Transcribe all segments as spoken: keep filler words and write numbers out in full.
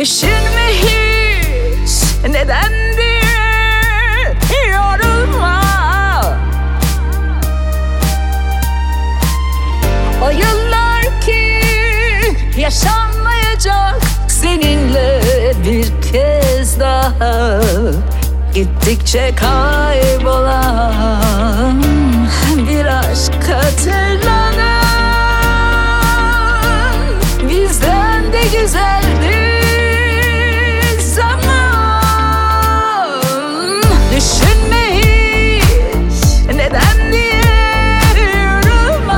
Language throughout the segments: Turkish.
Düşünme hiç neden diye, yorulma. O yıllar ki yaşanmayacak seninle bir kez daha, gittikçe kaybolan bir aşk hatırlanan. Bizden de güzeldi zaman. Düşünme hiç neden diye, yorulma.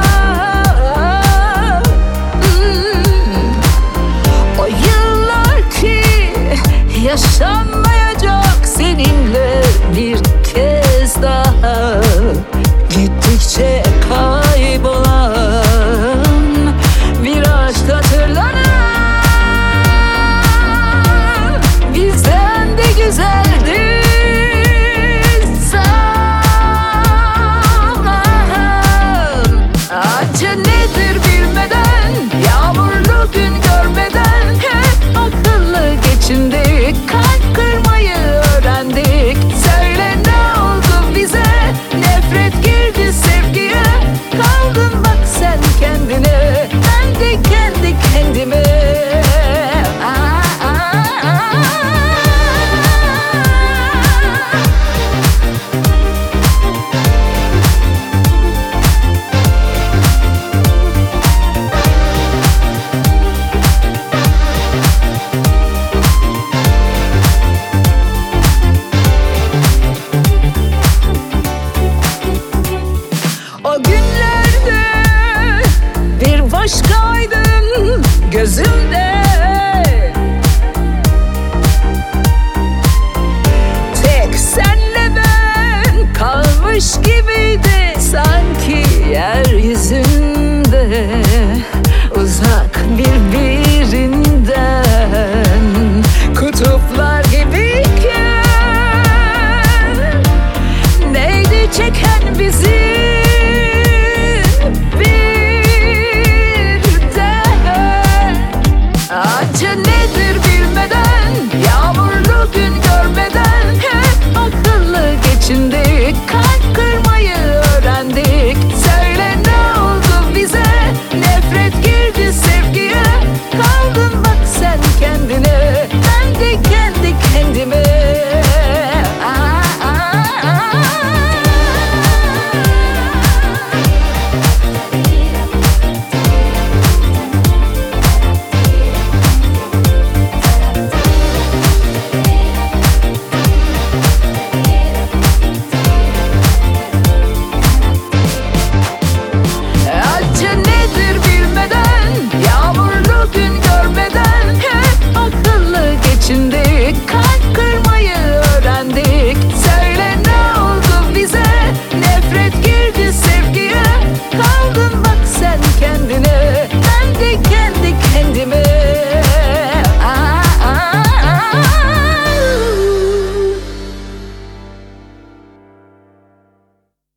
hmm. O yıllar ki yaşanmayacak seninle bir kez daha, gittikçe kaybolan bir aşk hatırlanan. Bizden de güzeldi zaman. Acı nedir bilmeden, yağmurlu gün görmeden, hep akıllı geçindik, kalp kırmayı öğrendik. Söyle ne oldu bize, nefret girdi sevgiye. Kaldın bak sen kendine, ben de kendi kendime. Aa, aa, aa. O günlerde bir başkaydın gözümde. Tek senle ben kalmış gibiydi sanki yeryüzünde. Uzak birbirinden kutuplar gibiyken, neydi çeken bizi